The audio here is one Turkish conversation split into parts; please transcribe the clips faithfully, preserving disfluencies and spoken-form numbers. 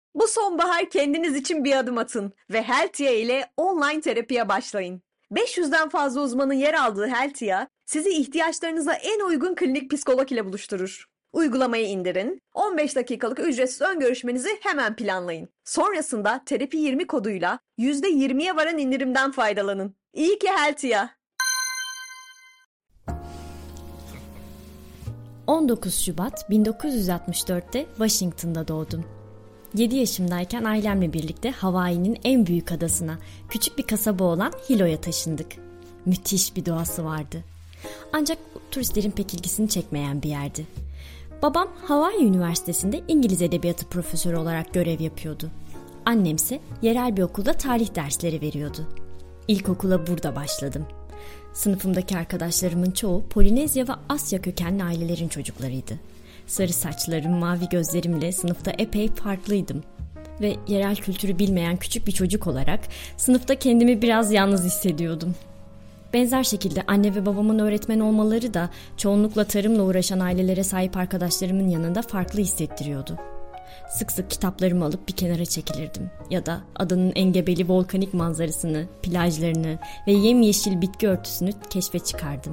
Bu sonbahar kendiniz için bir adım atın ve Heltia ile online terapiye başlayın. beş yüzden fazla uzmanın yer aldığı Heltia, sizi ihtiyaçlarınıza en uygun klinik psikolog ile buluşturur. Uygulamayı indirin, on beş dakikalık ücretsiz ön görüşmenizi hemen planlayın. Sonrasında terapi yirmi koduyla yüzde yirmiye varan indirimden faydalanın. İyi ki Heltia. on dokuz Şubat bin dokuz yüz altmış dörtte Washington'da doğdum. yedi yaşımdayken ailemle birlikte Hawaii'nin en büyük adasına, küçük bir kasaba olan Hilo'ya taşındık. Müthiş bir doğası vardı. Ancak turistlerin pek ilgisini çekmeyen bir yerdi. Babam Hawaii Üniversitesi'nde İngiliz Edebiyatı profesörü olarak görev yapıyordu. Annemse yerel bir okulda tarih dersleri veriyordu. İlkokula burada başladım. Sınıfımdaki arkadaşlarımın çoğu Polinezya ve Asya kökenli ailelerin çocuklarıydı. Sarı saçlarım, mavi gözlerimle sınıfta epey farklıydım. Ve yerel kültürü bilmeyen küçük bir çocuk olarak sınıfta kendimi biraz yalnız hissediyordum. Benzer şekilde anne ve babamın öğretmen olmaları da çoğunlukla tarımla uğraşan ailelere sahip arkadaşlarımın yanında farklı hissettiriyordu. Sık sık kitaplarımı alıp bir kenara çekilirdim ya da adanın engebeli volkanik manzarasını, plajlarını ve yemyeşil bitki örtüsünü keşfe çıkardım.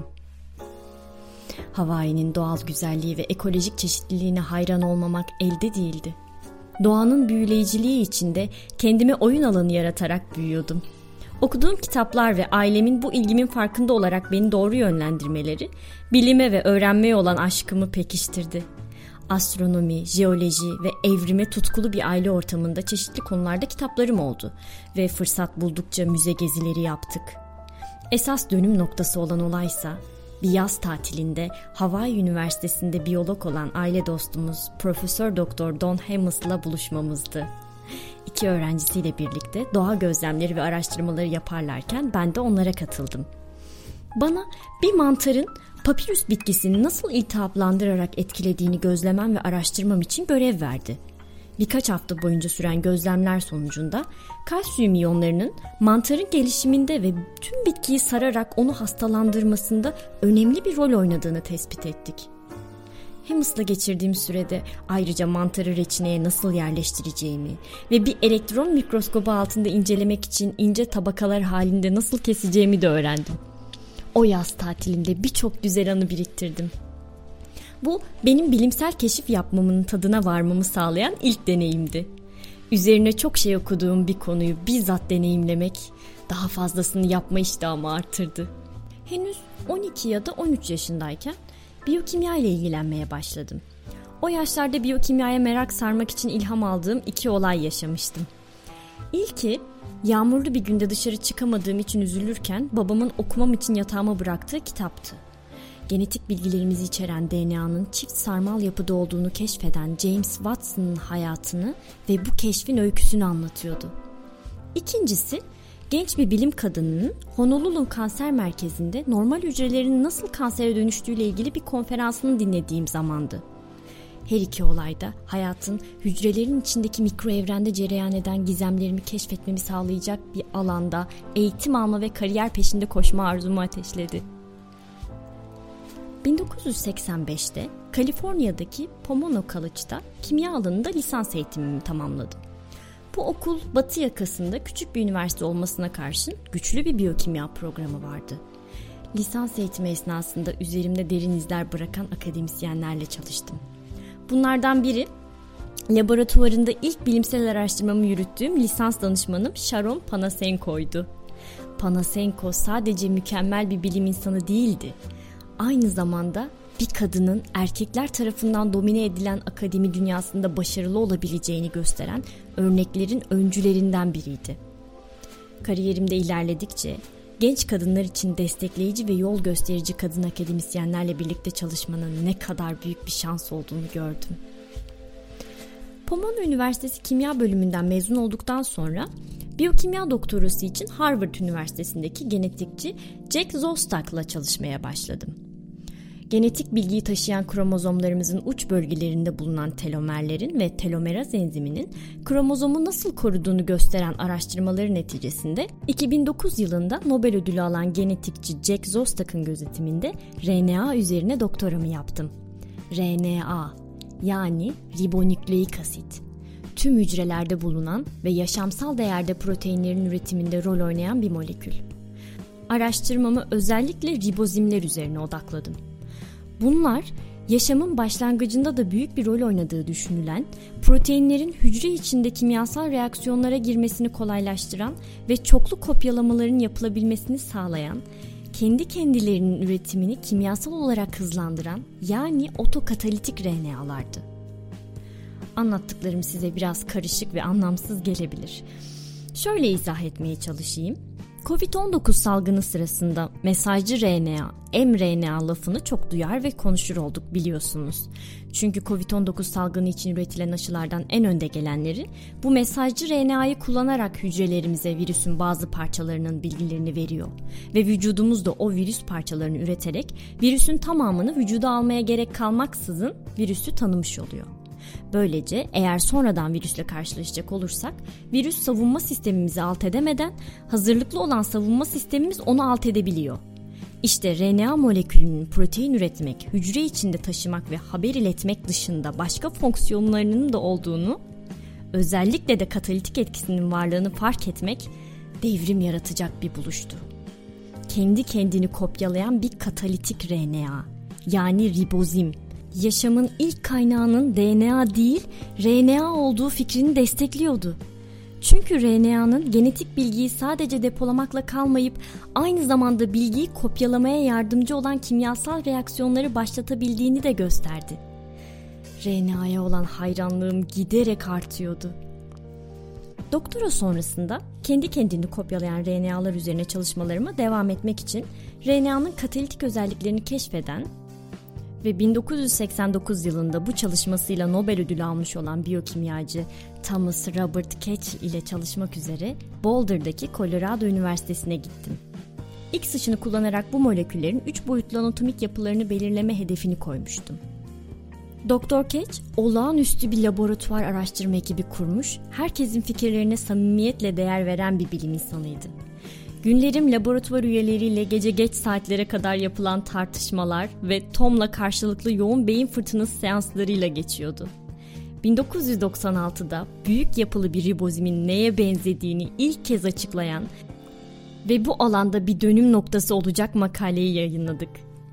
Hawaii'nin doğal güzelliği ve ekolojik çeşitliliğine hayran olmamak elde değildi. Doğanın büyüleyiciliği içinde kendime oyun alanı yaratarak büyüyordum. Okuduğum kitaplar ve ailemin bu ilgimin farkında olarak beni doğru yönlendirmeleri, bilime ve öğrenmeye olan aşkımı pekiştirdi. Astronomi, jeoloji ve evrime tutkulu bir aile ortamında çeşitli konularda kitaplarım oldu ve fırsat buldukça müze gezileri yaptık. Esas dönüm noktası olan olaysa bir yaz tatilinde Hawaii Üniversitesi'nde biyolog olan aile dostumuz Profesör Doktor Don Hammonds'la buluşmamızdı. İki öğrencisiyle birlikte doğa gözlemleri ve araştırmaları yaparlarken ben de onlara katıldım. Bana bir mantarın papirüs bitkisini nasıl iltihaplandırarak etkilediğini gözlemem ve araştırmam için görev verdi. Birkaç hafta boyunca süren gözlemler sonucunda kalsiyum iyonlarının mantarın gelişiminde ve tüm bitkiyi sararak onu hastalandırmasında önemli bir rol oynadığını tespit ettik. Hammonds'la geçirdiğim sürede ayrıca mantarı reçineye nasıl yerleştireceğimi ve bir elektron mikroskobu altında incelemek için ince tabakalar halinde nasıl keseceğimi de öğrendim. O yaz tatilinde birçok güzel anı biriktirdim. Bu benim bilimsel keşif yapmamın tadına varmamı sağlayan ilk deneyimdi. Üzerine çok şey okuduğum bir konuyu bizzat deneyimlemek daha fazlasını yapma iştahımı artırdı. Henüz on iki ya da on üç yaşındayken biyokimya ile ilgilenmeye başladım. O yaşlarda biyokimyaya merak sarmak için ilham aldığım iki olay yaşamıştım. İlki, yağmurlu bir günde dışarı çıkamadığım için üzülürken babamın okumam için yatağıma bıraktığı kitaptı. Genetik bilgilerimizi içeren D N A'nın çift sarmal yapıda olduğunu keşfeden James Watson'ın hayatını ve bu keşfin öyküsünü anlatıyordu. İkincisi, genç bir bilim kadınının Honolulu Kanser Merkezi'nde normal hücrelerin nasıl kansere dönüştüğüyle ilgili bir konferansını dinlediğim zamandı. Her iki olayda hayatın hücrelerin içindeki mikro evrende cereyan eden gizemlerimi keşfetmemi sağlayacak bir alanda eğitim alma ve kariyer peşinde koşma arzumu ateşledi. bin dokuz yüz seksen beşte Kaliforniya'daki Pomona College'da kimya alanında lisans eğitimimi tamamladım. Bu okul batı yakasında küçük bir üniversite olmasına karşın güçlü bir biyokimya programı vardı. Lisans eğitimi esnasında üzerimde derin izler bırakan akademisyenlerle çalıştım. Bunlardan biri laboratuvarında ilk bilimsel araştırmamı yürüttüğüm lisans danışmanım Sharon Panasenko'ydu. Panasenko sadece mükemmel bir bilim insanı değildi. Aynı zamanda bir kadının erkekler tarafından domine edilen akademi dünyasında başarılı olabileceğini gösteren örneklerin öncülerinden biriydi. Kariyerimde ilerledikçe genç kadınlar için destekleyici ve yol gösterici kadın akademisyenlerle birlikte çalışmanın ne kadar büyük bir şans olduğunu gördüm. Pomona Üniversitesi Kimya Bölümünden mezun olduktan sonra biyokimya doktorası için Harvard Üniversitesi'ndeki genetikçi Jack Szostak'la çalışmaya başladım. Genetik bilgiyi taşıyan kromozomlarımızın uç bölgelerinde bulunan telomerlerin ve telomeraz enziminin kromozomu nasıl koruduğunu gösteren araştırmaları neticesinde iki bin dokuz yılında Nobel ödülü alan genetikçi Jack Szostak'ın gözetiminde R N A üzerine doktoramı yaptım. R N A yani ribonükleik asit. tüm hücrelerde bulunan ve yaşamsal değerde proteinlerin üretiminde rol oynayan bir molekül. Araştırmamı özellikle ribozimler üzerine odakladım. Bunlar, yaşamın başlangıcında da büyük bir rol oynadığı düşünülen, proteinlerin hücre içinde kimyasal reaksiyonlara girmesini kolaylaştıran ve çoklu kopyalamaların yapılabilmesini sağlayan, kendi kendilerinin üretimini kimyasal olarak hızlandıran, yani otokatalitik R N A'lardı. Anlattıklarım size biraz karışık ve anlamsız gelebilir. Şöyle izah etmeye çalışayım. kovid on dokuz salgını sırasında mesajcı R N A, mRNA lafını çok duyar ve konuşur olduk biliyorsunuz. Çünkü kovid on dokuz salgını için üretilen aşılardan en önde gelenleri bu mesajcı R N A'yı kullanarak hücrelerimize virüsün bazı parçalarının bilgilerini veriyor. Ve vücudumuz da o virüs parçalarını üreterek virüsün tamamını vücuda almaya gerek kalmaksızın virüsü tanımış oluyor. Böylece eğer sonradan virüsle karşılaşacak olursak virüs savunma sistemimizi alt edemeden hazırlıklı olan savunma sistemimiz onu alt edebiliyor. İşte R N A molekülünün protein üretmek, hücre içinde taşımak ve haber iletmek dışında başka fonksiyonlarının da olduğunu, özellikle de katalitik etkisinin varlığını fark etmek devrim yaratacak bir buluştu. Kendi kendini kopyalayan bir katalitik R N A, yani ribozim, yaşamın ilk kaynağının D N A değil, R N A olduğu fikrini destekliyordu. Çünkü R N A'nın genetik bilgiyi sadece depolamakla kalmayıp aynı zamanda bilgiyi kopyalamaya yardımcı olan kimyasal reaksiyonları başlatabildiğini de gösterdi. R N A'ya olan hayranlığım giderek artıyordu. Doktora sonrasında kendi kendini kopyalayan R N A'lar üzerine çalışmalarıma devam etmek için R N A'nın katalitik özelliklerini keşfeden ve bin dokuz yüz seksen dokuz yılında bu çalışmasıyla Nobel ödülü almış olan biyokimyacı Thomas Robert Ketch ile çalışmak üzere Boulder'daki Colorado Üniversitesi'ne gittim. X ışını kullanarak bu moleküllerin üç boyutlu anatomik yapılarını belirleme hedefini koymuştum. Doktor Ketch, olağanüstü bir laboratuvar araştırma ekibi kurmuş, herkesin fikirlerine samimiyetle değer veren bir bilim insanıydı. Günlerim laboratuvar üyeleriyle gece geç saatlere kadar yapılan tartışmalar ve Tom'la karşılıklı yoğun beyin fırtınası seanslarıyla geçiyordu. bin dokuz yüz doksan altıda büyük yapılı bir ribozimin neye benzediğini ilk kez açıklayan ve bu alanda bir dönüm noktası olacak makaleyi yayınladık.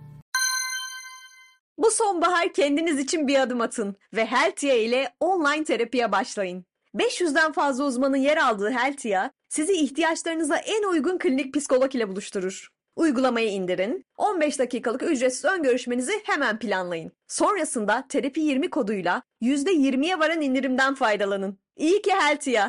Bu sonbahar kendiniz için bir adım atın ve Healthia ile online terapiye başlayın. beş yüzden fazla uzmanın yer aldığı Healthia, sizi ihtiyaçlarınıza en uygun klinik psikolog ile buluşturur. Uygulamayı indirin, on beş dakikalık ücretsiz ön görüşmenizi hemen planlayın. Sonrasında terapi yirmi koduyla yüzde yirmiye varan indirimden faydalanın. İyi ki Healthia.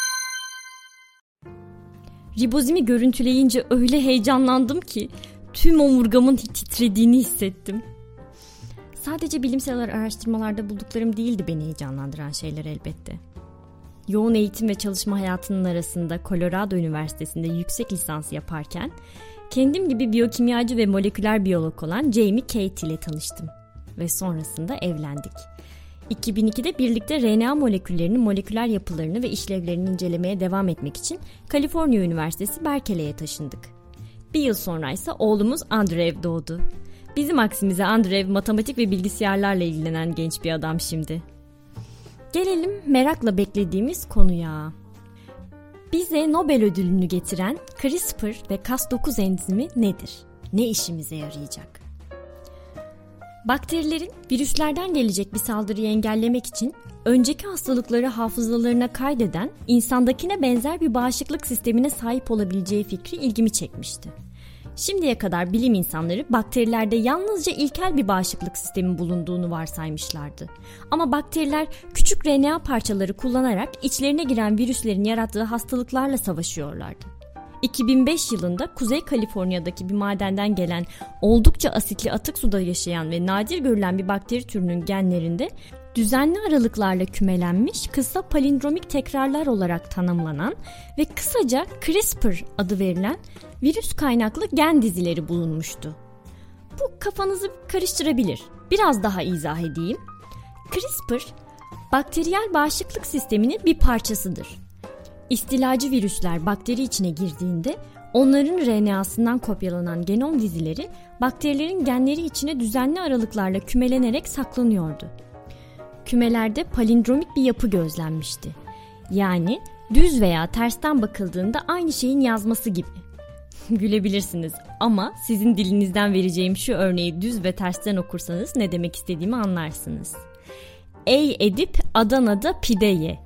Ribozimi görüntüleyince öyle heyecanlandım ki tüm omurgamın titrediğini hissettim. Sadece bilimsel araştırmalarda bulduklarım değildi beni heyecanlandıran şeyler elbette. Yoğun eğitim ve çalışma hayatının arasında Colorado Üniversitesi'nde yüksek lisans yaparken kendim gibi biyokimyacı ve moleküler biyolog olan Jamie Kate ile tanıştım ve sonrasında evlendik. iki bin ikide birlikte R N A moleküllerinin moleküler yapılarını ve işlevlerini incelemeye devam etmek için Kaliforniya Üniversitesi Berkeley'e taşındık. Bir yıl sonra ise oğlumuz Andrew doğdu. Bizim aksimize Andrew matematik ve bilgisayarlarla ilgilenen genç bir adam şimdi. Gelelim merakla beklediğimiz konuya. Bize Nobel ödülünü getiren CRISPR ve Cas dokuz enzimi nedir? Ne işimize yarayacak? Bakterilerin virüslerden gelecek bir saldırıyı engellemek için önceki hastalıkları hafızalarına kaydeden, insandakine benzer bir bağışıklık sistemine sahip olabileceği fikri ilgimi çekmişti. Şimdiye kadar bilim insanları bakterilerde yalnızca ilkel bir bağışıklık sistemi bulunduğunu varsaymışlardı. Ama bakteriler küçük R N A parçaları kullanarak içlerine giren virüslerin yarattığı hastalıklarla savaşıyorlardı. iki bin beş yılında Kuzey Kaliforniya'daki bir madenden gelen oldukça asitli atık suda yaşayan ve nadir görülen bir bakteri türünün genlerinde düzenli aralıklarla kümelenmiş kısa palindromik tekrarlar olarak tanımlanan ve kısaca CRISPR adı verilen virüs kaynaklı gen dizileri bulunmuştu. Bu kafanızı karıştırabilir. Biraz daha izah edeyim. CRISPR, bakteriyel bağışıklık sisteminin bir parçasıdır. İstilacı virüsler bakteri içine girdiğinde onların R N A'sından kopyalanan genom dizileri bakterilerin genleri içine düzenli aralıklarla kümelenerek saklanıyordu. kümelerde palindromik bir yapı gözlenmişti. Yani düz veya tersten bakıldığında aynı şeyin yazması gibi. Gülebilirsiniz ama sizin dilinizden vereceğim şu örneği düz ve tersten okursanız ne demek istediğimi anlarsınız. Ey Edip Adana'da pide ye.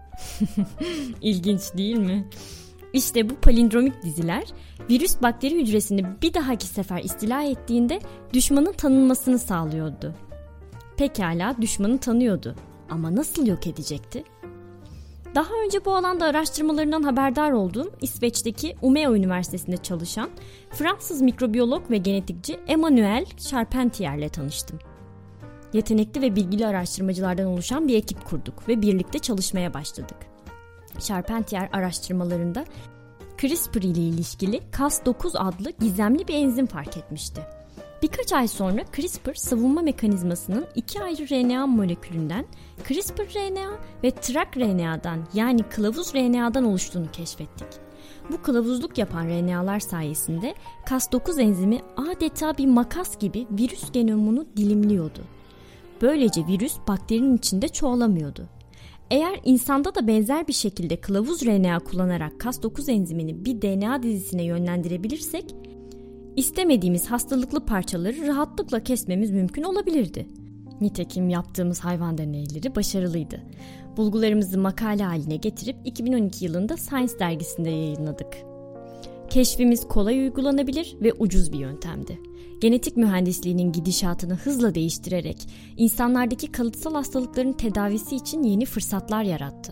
İlginç değil mi? İşte bu palindromik diziler virüs bakteri hücresini bir dahaki sefer istila ettiğinde düşmanın tanınmasını sağlıyordu. Pekala düşmanı tanıyordu ama nasıl yok edecekti? Daha önce bu alanda araştırmalarından haberdar olduğum İsveç'teki Umeå Üniversitesi'nde çalışan Fransız mikrobiyolog ve genetikçi Emmanuel Charpentier ile tanıştım. Yetenekli ve bilgili araştırmacılardan oluşan bir ekip kurduk ve birlikte çalışmaya başladık. Charpentier araştırmalarında CRISPR ile ilişkili Cas dokuz adlı gizemli bir enzim fark etmişti. Birkaç ay sonra CRISPR savunma mekanizmasının iki ayrı R N A molekülünden CRISPR-R N A ve TRAC-R N A'dan yani kılavuz R N A'dan oluştuğunu keşfettik. Bu kılavuzluk yapan R N A'lar sayesinde Cas dokuz enzimi adeta bir makas gibi virüs genomunu dilimliyordu. Böylece virüs bakterinin içinde çoğalamıyordu. Eğer insanda da benzer bir şekilde kılavuz R N A kullanarak Cas dokuz enzimini bir D N A dizisine yönlendirebilirsek, istemediğimiz hastalıklı parçaları rahatlıkla kesmemiz mümkün olabilirdi. Nitekim yaptığımız hayvan deneyleri başarılıydı. Bulgularımızı makale haline getirip iki bin on iki yılında Science dergisinde yayınladık. Keşfimiz kolay uygulanabilir ve ucuz bir yöntemdi. Genetik mühendisliğinin gidişatını hızla değiştirerek insanlardaki kalıtsal hastalıkların tedavisi için yeni fırsatlar yarattı.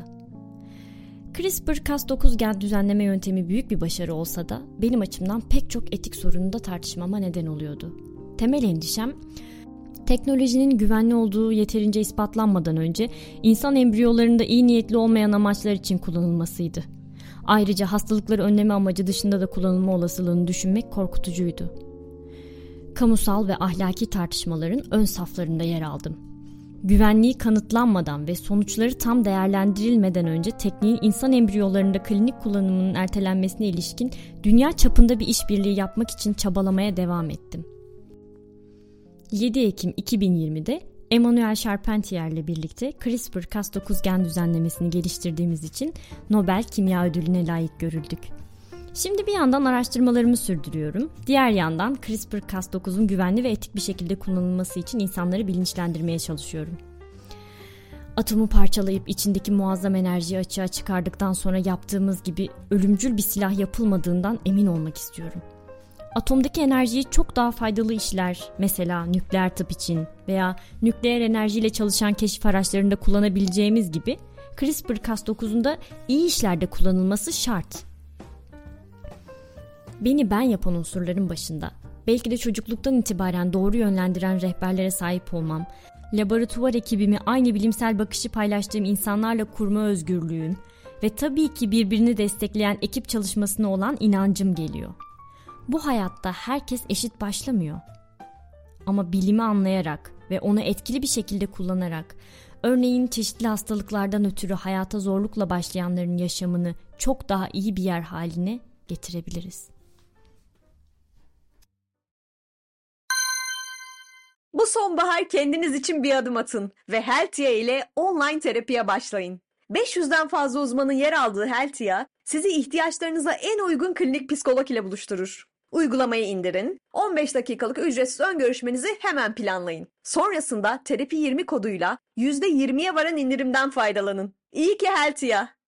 CRISPR-Cas dokuz gen düzenleme yöntemi büyük bir başarı olsa da benim açımdan pek çok etik sorunu da tartışmama neden oluyordu. Temel endişem, teknolojinin güvenli olduğu yeterince ispatlanmadan önce insan embriyolarında iyi niyetli olmayan amaçlar için kullanılmasıydı. Ayrıca hastalıkları önleme amacı dışında da kullanılma olasılığını düşünmek korkutucuydu. Kamusal ve ahlaki tartışmaların ön saflarında yer aldım. Güvenliği kanıtlanmadan ve sonuçları tam değerlendirilmeden önce tekniğin insan embriyolarında klinik kullanımının ertelenmesine ilişkin dünya çapında bir işbirliği yapmak için çabalamaya devam ettim. yedi Ekim iki bin yirmide Emmanuel Charpentier ile birlikte CRISPR-Cas dokuz gen düzenlemesini geliştirdiğimiz için Nobel Kimya Ödülü'ne layık görüldük. Şimdi bir yandan araştırmalarımı sürdürüyorum. Diğer yandan CRISPR-Cas dokuzun güvenli ve etik bir şekilde kullanılması için insanları bilinçlendirmeye çalışıyorum. Atomu parçalayıp içindeki muazzam enerjiyi açığa çıkardıktan sonra yaptığımız gibi ölümcül bir silah yapılmadığından emin olmak istiyorum. Atomdaki enerjiyi çok daha faydalı işler, mesela nükleer tıp için veya nükleer enerjiyle çalışan keşif araçlarında kullanabileceğimiz gibi CRISPR-Cas dokuzun da iyi işlerde kullanılması şart. Beni ben yapan unsurların başında, belki de çocukluktan itibaren doğru yönlendiren rehberlere sahip olmam, laboratuvar ekibimi aynı bilimsel bakışı paylaştığım insanlarla kurma özgürlüğüm ve tabii ki birbirini destekleyen ekip çalışmasına olan inancım geliyor. Bu hayatta herkes eşit başlamıyor. Ama bilimi anlayarak ve onu etkili bir şekilde kullanarak, örneğin çeşitli hastalıklardan ötürü hayata zorlukla başlayanların yaşamını çok daha iyi bir yer haline getirebiliriz. Bu sonbahar kendiniz için bir adım atın ve Heltia ile online terapiye başlayın. beş yüzden fazla uzmanın yer aldığı Heltia, sizi ihtiyaçlarınıza en uygun klinik psikolog ile buluşturur. Uygulamayı indirin, on beş dakikalık ücretsiz ön görüşmenizi hemen planlayın. Sonrasında terapi yirmi koduyla yüzde yirmiye varan indirimden faydalanın. İyi ki Heltia!